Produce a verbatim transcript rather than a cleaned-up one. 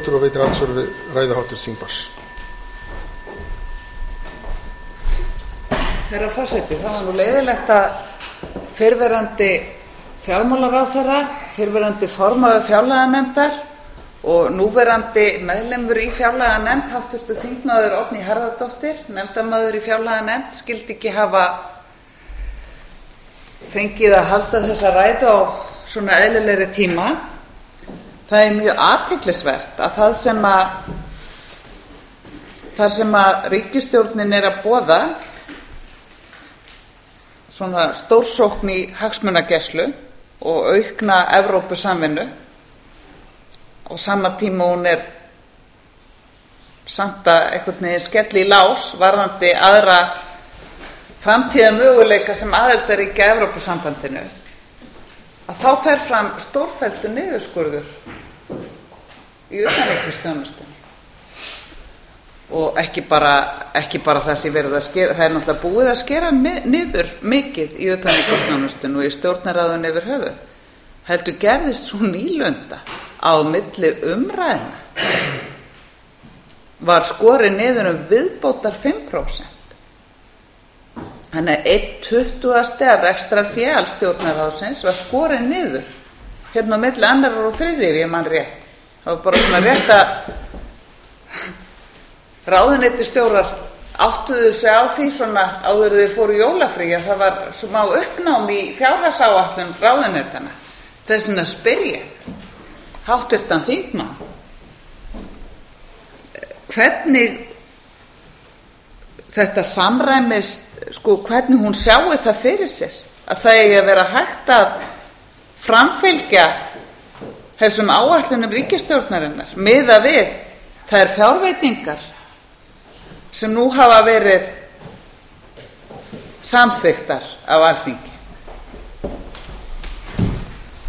og veitir andsvar við ræðu háttvirts þingmanns. Herra forseti, það var nú leiðilegt að fyrrverandi fjármálaráðherra, fyrrverandi formaður fjárlaganefndar og núverandi meðlimur í fjárlaganefnd, háttvirtur þingmaður Oddný Harðardóttir, nefndarmaður í fjárlaganefnd, skyldi ekki hafa fengið að halda þessa ræðu á svona eðlilegri tíma. Það er mjög athyglisvert að það sem að þar sem að ríkisstjórnin er að boða svona stórsókn í hagsmunagæslu og aukna Evrópusamvinnu og sama tíma hún er samt að einhvern veginn skelli í lás varðandi aðra framtíðarmöguleika sem aðildarríki að Evrópusambandinu, að þá fer fram stórfelldur niðurskurður í utanríkisþjónustunni. Og ekki bara, ekki bara það sem verið að skera, það er náttúrulega búið að skera niður mikið í utanríkisþjónustunni og í stjórnarráðinu yfir höfuð. Heldur gerðist svo nýlunda á milli umræðna var skorið niður um viðbótar fimm prósent. Þannig að einn tuttugasti af rekstrarfé stjórnarráðsins var skorið niður hérna á milli annar og þriðju, ef ég man rétt. Það var bara svona rétt að ráðuneytisstjórar áttuðu sig á því svona áður þeir fóru í jólafrí að það var smá uppnám í fjárhagsáætlun ráðuneytanna. Þess vegna spyrja háttvirtan þingmann hvernig þetta samræmist, sko, hvernig hún sjái það fyrir sér að það eigi að vera hægt að framfylgja þessum áætlunum ríkisstjórnarinnar miðað við þær fjárveitingar sem nú hafa verið samþykktar á Alþingi.